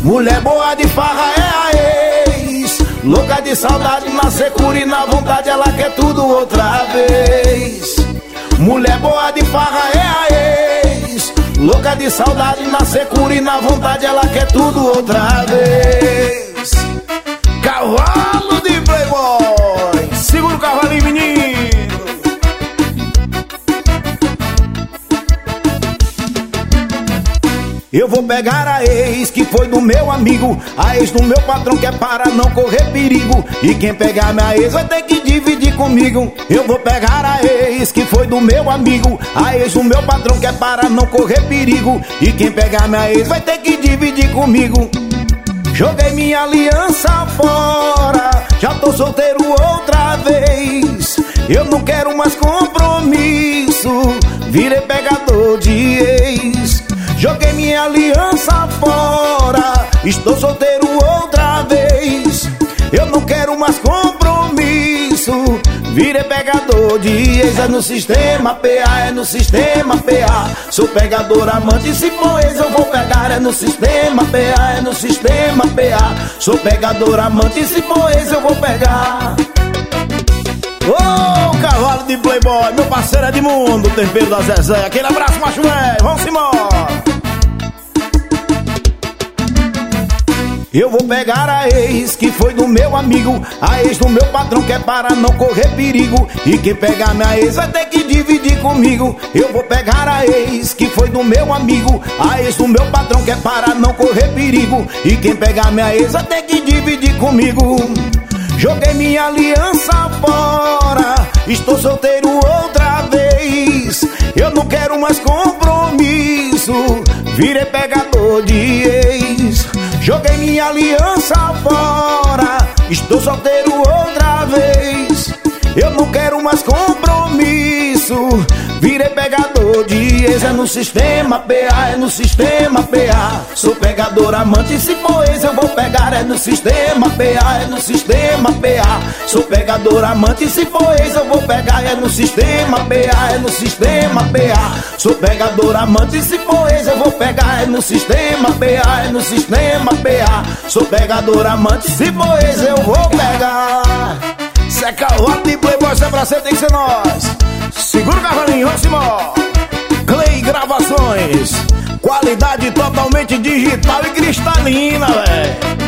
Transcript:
Mulher boa de farra é a ex, louca de saudade, na secura e na vontade ela quer tudo outra vez. Mulher boa de farra é a ex, louca de saudade, na secura e na vontade ela quer tudo outra vez. Cavalo de playboy, segura o cavalinho, menino. Eu vou pegar a ex que foi do meu amigo, a ex do meu patrão que é para não correr perigo. E quem pegar minha ex vai ter que dividir comigo. Eu vou pegar a ex que foi do meu amigo, a ex do meu patrão que é para não correr perigo. E quem pegar minha ex vai ter que dividir comigo. Joguei minha aliança fora, já tô solteiro outra vez. Eu não quero mais compromisso, virei pegador de ex. Joguei minha aliança fora, estou solteiro outra vez. Eu não quero mais compromisso, virei pegador de ex. É no sistema PA, é no sistema PA. Sou pegador amante, se for ex eu vou pegar. É no sistema PA, é no sistema PA. Sou pegador amante, se for ex eu vou pegar. Ô, cavalo de playboy, meu parceiro Edmundo, tempero da Zezé. Aquele abraço, macho velho, vamos embora. Eu vou pegar a ex que foi do meu amigo, a ex do meu patrão que é para não correr perigo. E quem pegar minha ex vai ter que dividir comigo. Eu vou pegar a ex que foi do meu amigo, a ex do meu patrão que é para não correr perigo. E quem pegar minha ex vai ter que dividir comigo. Joguei minha aliança fora, estou solteiro outra vez. Eu não quero mais compromisso, virei pegador de ex. Joguei minha aliança fora, estou solteiro outra vez. Eu não quero mais compromisso, virei pegador de ex. É no sistema PA, é no sistema PA. Sou pegador amante, se for ex eu vou pegar. É no sistema PA, é no sistema PA. Sou pegador amante, se for ex eu vou pegar. É no sistema PA, é no sistema PA. Sou pegador amante, se for ex eu vou pegar. É no sistema PA, é no sistema PA. Sou pegador amante, se for ex eu vou pegar. Se é cavalo de playboy, se é pra ser, tem que ser nós. Segura o cavalinho, vamos embora. Clay Gravações, qualidade totalmente digital e cristalina, velho.